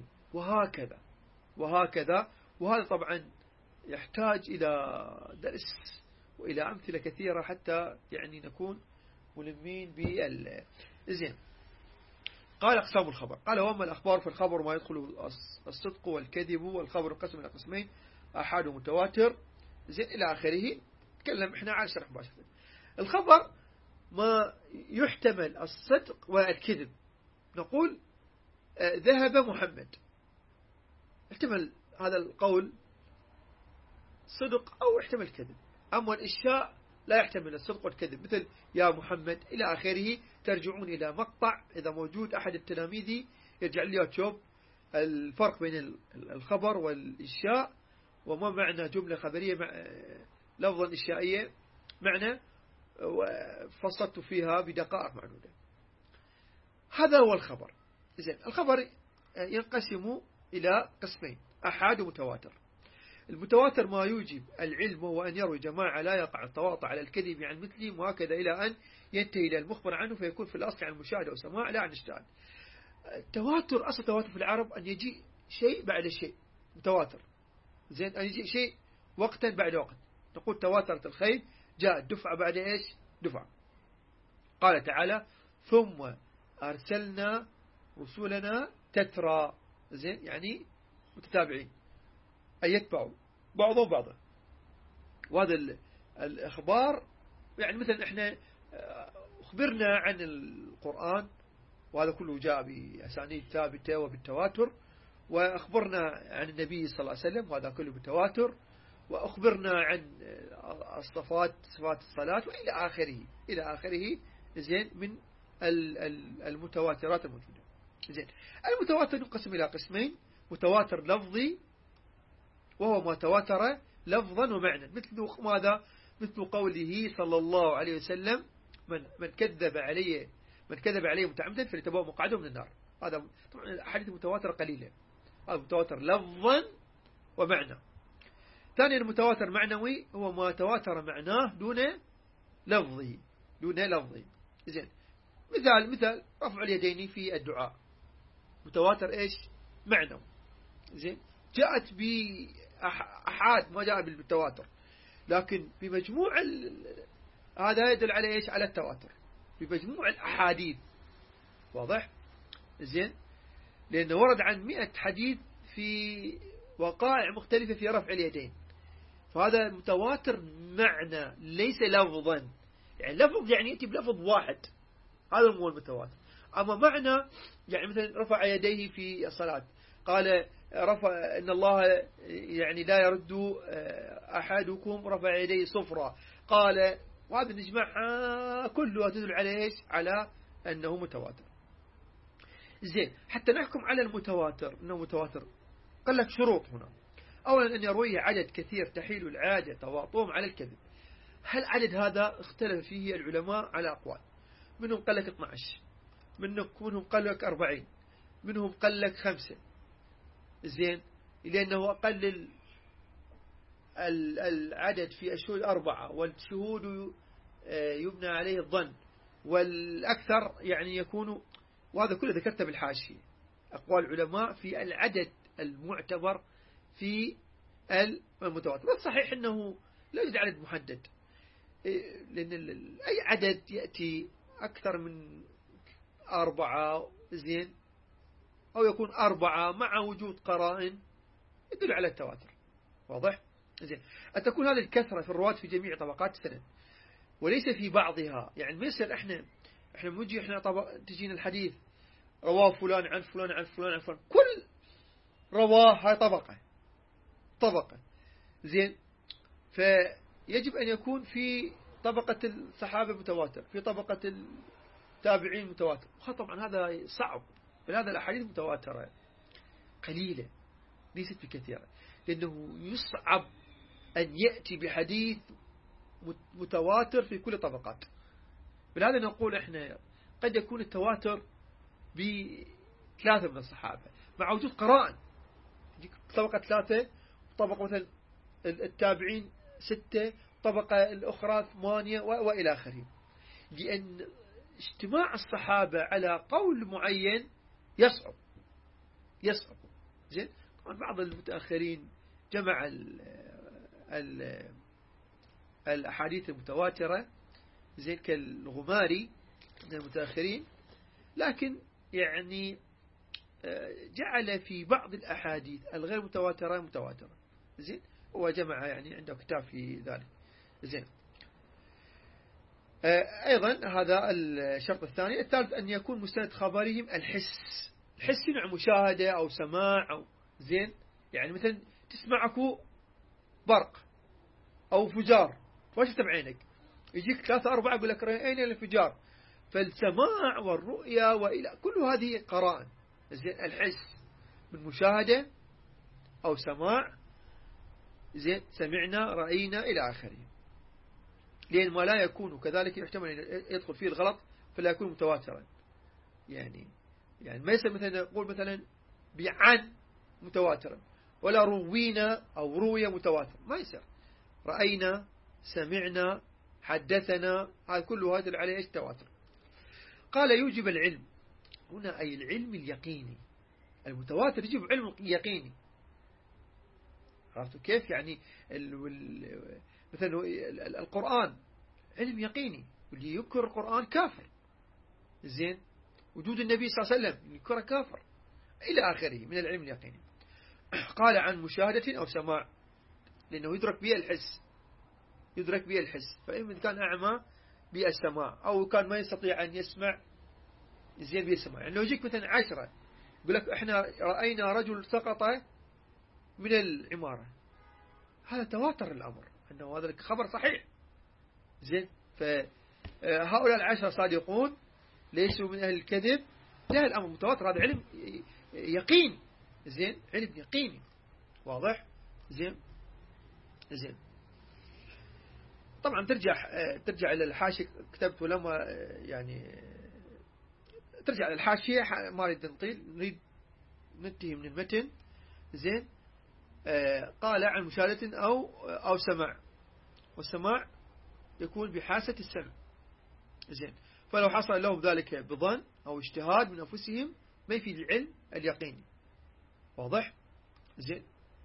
وهكذا. وهذا طبعا يحتاج إلى درس وإلى أمثلة كثيرة حتى يعني نكون ملمين زين. قال أقسام الخبر، قال وأما الأخبار فالخبر ما يدخل الصدق والكذب، والخبر انقسم إلى قسمين، أحاد ومتواتر، زين إلى آخره. تكلم إحنا عن شرح مباشرة. الخبر ما يحتمل الصدق والكذب، نقول ذهب محمد، احتمل هذا القول صدق أو احتمل كذب. أما الإشاء لا يحتمل الصدق والكذب، مثل يا محمد إلى آخره. ترجعون إلى مقطع إذا موجود أحد التلاميذ يرجع لي تشوف الفرق بين الخبر والإشاء، وما معنى جملة خبرية لفظا إشائية معنى، وفصلت فيها بدقائق معدودة. هذا هو الخبر. إذن الخبر ينقسم إلى قسمين، أحاد ومتواتر. المتواتر ما يوجب العلم، وهو أن يروي جماعة لا يقع التواطع على الكذب عن مثلهم، وهكذا إلى أن ينتهي إلى المخبر عنه، فيكون في الأصل عن المشاهدة وسماع لا عن اجتهاد. التواتر، أصل التواتر في العرب أن يجي شيء بعد شيء، متواتر. زين، أن يجي شيء وقتا بعد وقت. نقول تواترت الخيل، جاءت دفعة بعد إيش؟ دفعة. قال تعالى ثم أرسلنا رسولنا تترى، زين يعني متتابعين، أي يتبعوا بعضهم بعضا. وهذا الإخبار يعني مثلا إحنا أخبرنا عن القرآن، وهذا كله جاء بأسانيد ثابتة وبالتواتر، وأخبرنا عن النبي صلى الله عليه وسلم، وهذا كله بالتواتر، وأخبرنا عن صفات الصلاة إلى آخره زين من المتواترات الموجودة. زين، المتواتر ينقسم إلى قسمين، متواتر لفظي وهو ما تواتر لفظا ومعنى، مثل ماذا؟ مثل قوله صلى الله عليه وسلم من كذب عليه متعمدا فليتبوأ مقعده من النار. هذا طبعا الأحاديث المتواترة قليلة، هذا متواتر لفظا ومعنى. ثانيا المتواتر معنوي، هو ما تواتر معناه دون لفظه. زين، مثال رفع اليدين في الدعاء، متواتر إيش؟ معنوي. زين، جاءت بأحاد ما جاء بالتواتر، لكن بمجموع هذا يدل على إيش؟ على التواتر بمجموع الأحاديث. واضح؟ زين، لأنه ورد عن 100 حديث في وقائع مختلفة في رفع اليدين، فهذا متواتر معنى ليس لفظا. يعني لفظ يعني يأتي بلفظ واحد، هذا هو المتواتر. أما معنى يعني مثلا رفع يديه في الصلاة، قال رفع إن الله يعني لا يرد أحدكم رفع يديه صفرا، قال، وهذا نجمعها كلها تدل على إيش؟ على أنه متواتر. زين، حتى نحكم على المتواتر أنه متواتر قال لك شروط هنا. أولا أن يرويه عدد كثير تحيل العادة تواطؤهم على الكذب. هل عدد هذا اختلف فيه العلماء على أقوال، منهم قال لك 12، منهم قال لك 40، منهم قال لك 5. زين، لأنه أقل العدد في الشهود 4، والشهود يبنى عليه الظن، والأكثر يعني يكون، وهذا كله ذكرته بالحاشية أقوال العلماء في العدد المعتبر في المتواتر. والصحيح أنه لا يوجد عدد محدد، لأن أي عدد يأتي أكثر من 4 زين، أو يكون 4 مع وجود قرائن يدل على التواتر. واضح؟ زين، أن تكون هذه الكثرة في الرواة في جميع طبقات السند وليس في بعضها. يعني مثل احنا نجي تجينا الحديث رواه فلان عن فلان عن فلان عن فلان، كل رواه، هاي طبقة زين. فيجب أن يكون في طبقة الصحابة متواتر، في طبقة التابعين متواتر. طبعا هذا صعب، فلهذا الأحاديث متواترة قليلة ليست بكثيرة، لأنه يصعب أن يأتي بحديث متواتر في كل طبقات. فلهذا نقول إحنا قد يكون التواتر بثلاثة من الصحابة مع وجود قرائن، طبقة 3، طبقة مثلا التابعين 6، طبقة الأخرى 8 وإلى آخره. لأن اجتماع الصحابة على قول معين يصعب. زين. طبعا بعض المتأخرين جمع الأحاديث المتواترة زين كالغماري من المتأخرين، لكن يعني جعل في بعض الأحاديث الغير متواترة متواترة. زين. هو جمع يعني عنده كتاب في ذلك. زين. أيضا هذا الشرط الثاني. الثالث أن يكون مستند خبرهم الحس نوع مشاهدة أو سماع أو زين. يعني مثلا تسمعك برق أو فجار وشفت بعينك، يجيك 3-4 يقول لك أين الانفجار. فالسماع والرؤية وإلى كل هذه قرائن. زين. الحس من مشاهدة أو سماع، زين، سمعنا رأينا إلى آخره. لأن ما لا يكون كذلك يحتمل أن يدخل فيه الغلط فلا يكون متواترا. يعني ما يصير مثلا نقول مثلا بعن متواترا، ولا روينا أو روية متواتر، ما يصير. رأينا، سمعنا، حدثنا، هذا كله هذا عليه إيش؟ تواتر. قال يوجب العلم هنا أي العلم اليقيني. المتواتر يجب علم يقيني. عرفتوا كيف؟ يعني مثلا القرآن علم يقيني، واللي يذكر القرآن كافر. زين. وجود النبي صلى الله عليه وسلم يذكره كافر إلى آخره من العلم اليقيني. قال عن مشاهدة أو سماع، لأنه يدرك به الحس. فإن كان أعمى بالسماع، أو كان ما يستطيع أن يسمع زين بالسماع. يعني لو يجيك مثلا 10 يقول لك إحنا رأينا رجل سقط من العمارة، هذا تواتر الأمر أنه هذا خبر صحيح. زين. فهؤلاء 10 صادقون ليسوا من أهل الكذب، لا، الأمر متواتر، هذا علم يقين. زين. علم يقيني واضح. زين. طبعا ترجع إلى الحاشية كتبت، ولما يعني ترجع إلى الحاشية، ما نريد نطيل، نريد ننتهي من المتن. زين. قال عن مشاهدة أو سماع، والسماع يكون بحاسة السمع. زين. فلو حصل لهم ذلك بظن أو اجتهاد من أنفسهم ما يفيد العلم اليقيني. واضح. زين.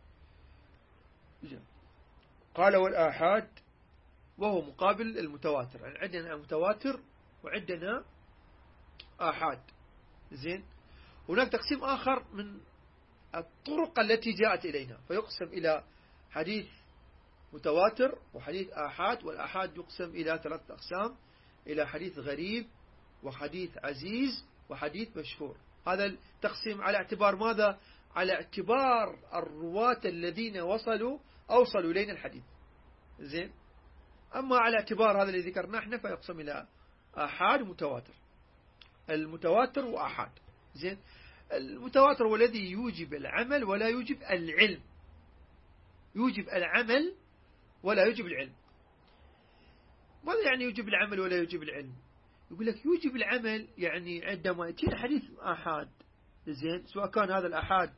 قال والآحاد وهو مقابل المتواتر. يعني عندنا متواتر وعندنا آحاد. زين. هناك تقسيم آخر من الطرق التي جاءت إلينا، فيقسم إلى حديث متواتر وحديث آحاد. والآحاد يقسم إلى 3 أقسام: إلى حديث غريب، وحديث عزيز، وحديث مشهور. هذا التقسيم على اعتبار ماذا؟ على اعتبار الرواة الذين أوصلوا إلينا الحديث. زين. أما على اعتبار هذا الذي ذكرناه احنا فيقسم إلى آحاد ومتواتر. المتواتر وآحاد. زين. المتواتر هو الذي يوجب العمل ولا يوجب العلم. يوجب العمل ولا يوجب العلم. ماذا يعني يوجب العمل ولا يوجب العلم؟ يقول لك يوجب العمل يعني عندما يأتينا حديث آحاد، زين، سواء كان هذا الآحاد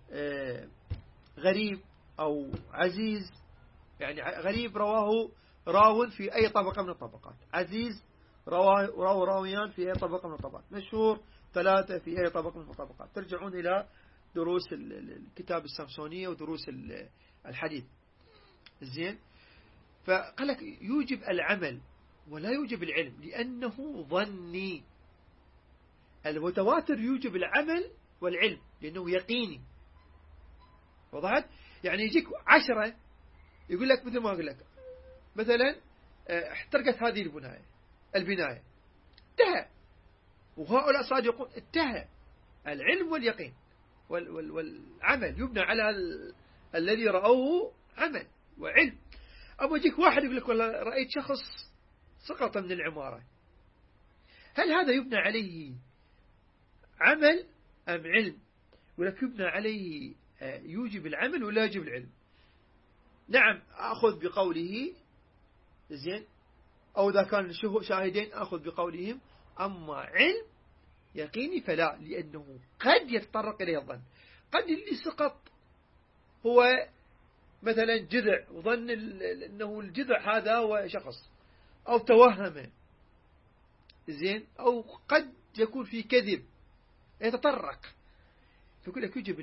غريب أو عزيز. يعني غريب رواه راو في أي طبقة من الطبقات، عزيز رواه راويان في أي طبقة من الطبقات، مشهور 3 في أي طبقة من الطبقات. ترجعون إلى دروس الكتاب السامسونية ودروس الحديث. زين. فقال لك يوجب العمل ولا يوجب العلم لأنه ظني. المتواتر يوجب العمل والعلم لأنه يقيني. وضحت؟ يعني يجيك 10 يقول لك مثل ما أقول لك مثلا احترقت هذه البناية انتهى، وهؤلاء صادقون انتهى. العلم واليقين. والعمل يبنى على الذي رأوه عمل وعلم. أما يجيك واحد يقول لك والله رأيت شخص سقط من العمارة، هل هذا يبنى عليه عمل أم علم؟ ولك يبنى عليه يوجب العمل ولا يجب العلم؟ نعم أخذ بقوله زين، أو إذا كان شاهدين أخذ بقولهم، أما علم يقيني فلا، لأنه قد يتطرق إليه الظن. قد اللي سقط هو مثلا جذع وظن أنه الجذع هذا هو شخص، أو توهم زين، أو قد يكون في كذب يتطرق، فيقول لك يجب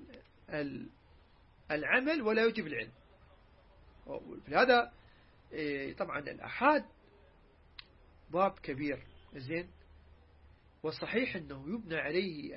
العمل ولا يجب العلم. في هذا طبعا الأحاد باب كبير زين، والصحيح أنه يبنى عليه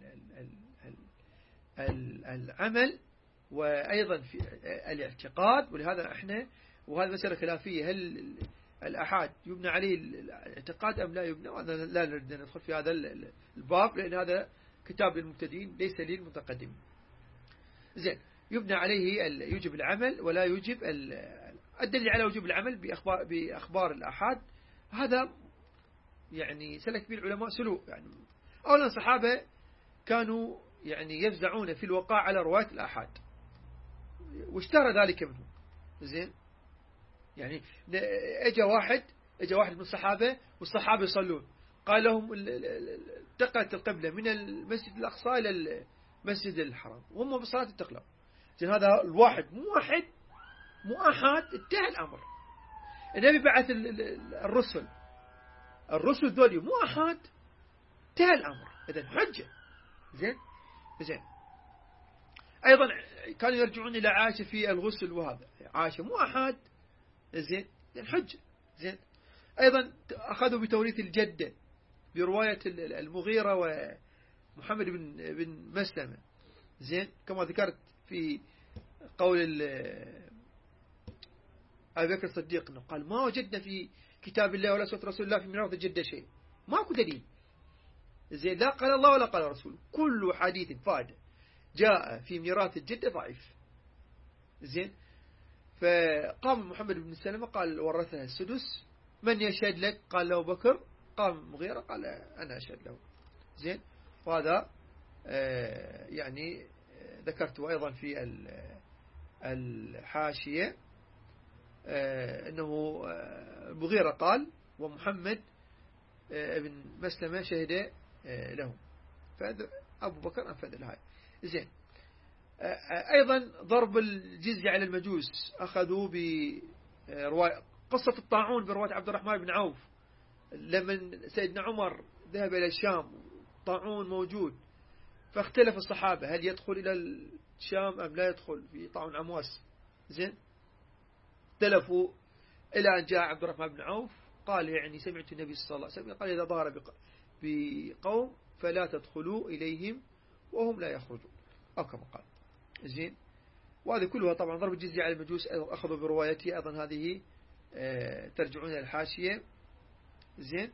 العمل وأيضا في الاعتقاد. ولهذا احنا، وهذا مسألة خلافية، هل الأحاد يبنى عليه الاعتقاد أم لا يبنى؟ وأنا لا نريد أن ندخل في هذا الباب، لأن هذا كتاب للمبتدئين ليس للمتقدمين. زين، يبنى عليه يجب العمل ولا يجب الدليل على وجوب العمل بأخبار الأحاد. هذا يعني سلك به العلماء سلوك. يعني أولا الصحابة كانوا يعني يفزعون في الوقاع على رواية الأحاد، واشترى ذلك منهم. زين، يعني اجى واحد من الصحابة والصحابة يصلون، قال لهم انتقلت القبلة من المسجد الأقصى إلى المسجد الحرام وهم بالصلاة انتقلوا. زين، هذا الواحد مو أحد انتهى الأمر. النبي بعث الرسل ذولي مو أحد، انتهى الأمر، إذن حجة. زين، أيضا كانوا يرجعون إلى عائشة في الغسل، وهذا عائشة مو أحد، زين، حجة. زين، أيضا أخذوا بتوريث الجدة برواية المغيرة ومحمد بن مسلمة. زين، كما ذكرت في قول أبي بكر الصديق أنه قال ما وجدنا في كتاب الله ولا سنة رسول الله في ميراث الجدة شيء، ماكو دليل. زين، لا قال الله ولا قال رسول، كل حديث فاد جاء في ميراث الجدة ضعيف. زين، فقام محمد بن سلمة قال ورثها السدس، من يشهد لك؟ قال له بكر. قام مغيرة قال أنا أشهد له. زين، وهذا يعني ذكرته أيضا في الحاشية أنه مغيرة قال ومحمد بن مسلمة شهد له، فأبو بكر أنفذ الهاي. زين، أيضا ضرب الجزية على المجوس، أخذوا برواية قصة الطاعون برواية عبد الرحمن بن عوف، لما سيدنا عمر ذهب إلى الشام طاعون موجود، فاختلف الصحابة هل يدخل إلى الشام أم لا يدخل في طاعون عمواس. زين، اختلفوا إلى أن جاء عبد الرحمن بن عوف قال يعني سمعت النبي صلى الله عليه وسلم قال إذا ظهر بقوم فلا تدخلوا إليهم وهم لا يخرجون، أو كما قال. زين، وهذه كلها طبعا ضرب الجزية على المجوس أخذوا بروايتي أيضا، هذه ترجعون إلى الحاشية. زين،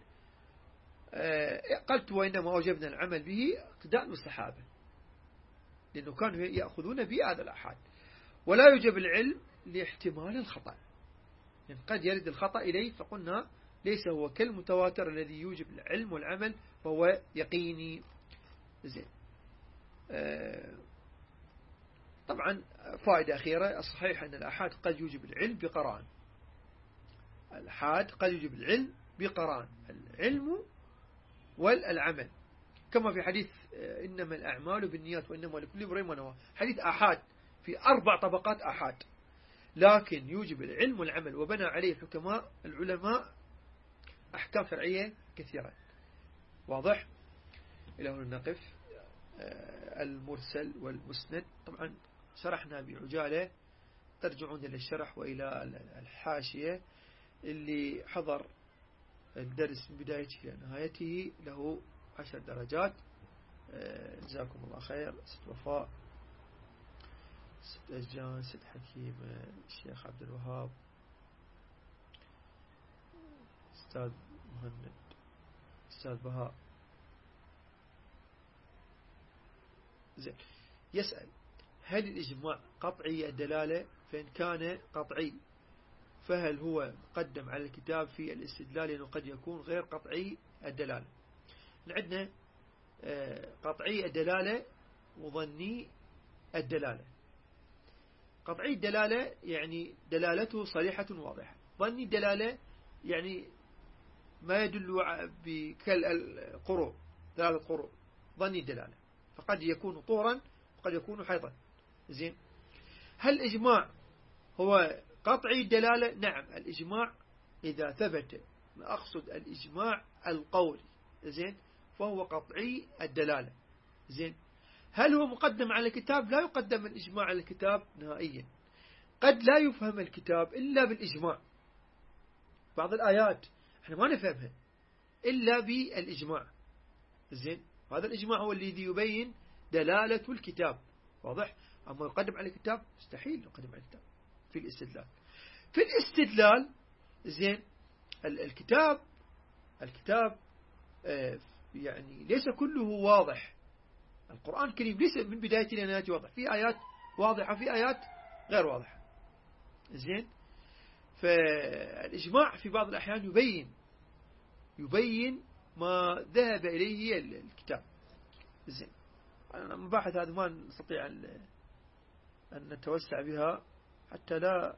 قلت وإنما وجبنا العمل به اقتداء بالصحابة، لأنه كانوا يأخذون بهذا الأحاد، ولا يوجب العلم لاحتمال الخطأ، يعني قد يرد الخطأ إليه، فقلنا ليس هو كالمتواتر الذي يوجب العلم والعمل فهو يقيني. زين، طبعا فائدة أخيرة، الصحيح أن الأحاد قد يوجب العلم بقران، الأحاد قد يوجب العلم بقران، العلم والعمل، كما في حديث إنما الأعمال بالنيات وإنما لكل امرئ ما نوى، حديث أحاد في 4 طبقات أحاد، لكن يوجب العلم والعمل، وبنى عليه حكماء العلماء أحكام شرعية كثيرة. واضح؟ إلى هنا نقف. المرسل والمسند طبعا شرحنا بعجالة، ترجعون إلى الشرح وإلى الحاشية. اللي حضر الدرس من بدايته إلى نهايته له 10 درجات. جزاكم الله خير. ست وفاء، ست أشجان، ست حكيم، الشيخ عبد الوهاب، أستاذ مهند، أستاذ بهاء، زين. يسأل هل الإجماع قطعي الدلالة؟ فإن كان قطعي فهل هو مقدم على الكتاب في الاستدلال، لأنه قد يكون غير قطعي الدلالة. عندنا قطعي الدلالة وظني الدلالة. قطعي الدلالة يعني دلالته صريحة واضحة. ظني الدلالة يعني ما يدل كالقروء، دلالة قروء. ظني الدلالة فقد يكون طورا وقد يكون حيضا. زين. هل الإجماع هو قطعي الدلالة؟ نعم، الإجماع إذا ثبت، أقصد الإجماع القولي، زين، فهو قطعي الدلالة. زين. هل هو مقدم على الكتاب؟ لا يقدم الإجماع على الكتاب نهائيا. قد لا يفهم الكتاب إلا بالإجماع. بعض الآيات احنا ما نفهمها إلا بالإجماع. زين. هذا الإجماع هو الذي يبين دلالة الكتاب. واضح؟ أما يقدم على الكتاب مستحيل يقدم على الكتاب في الاستدلال. في الاستدلال زين الكتاب يعني ليس كله واضح. القرآن الكريم ليس من بداية إلى نهايته واضح، في آيات واضحة في آيات غير واضحة. زين. فالإجماع في بعض الأحيان يبين ما ذهب إليه الكتاب. زين. المباحث هذه ما نستطيع أن نتوسع بها حتى لا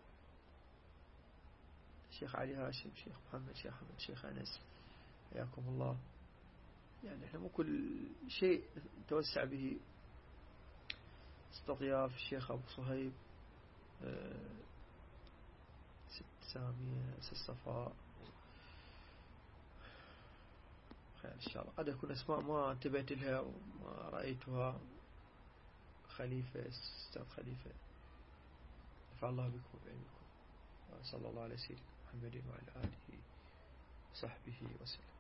الشيخ علي هاشم، شيخ محمد، شيخ أحمد، شيخ أنس، حياكم الله. يعني احنا مو كل شيء نتوسع به. استضياف الشيخ أبو صهيب، ست سامية، ست صفاء، خير إن شاء الله. قد يكون أسماء ما انتبهت لها وما رأيتها. خليفة، أستاذ خليفة، نفع الله بكم وبعلمكم. صلى الله على سيدنا محمد وعلى آله وصحبه وسلم.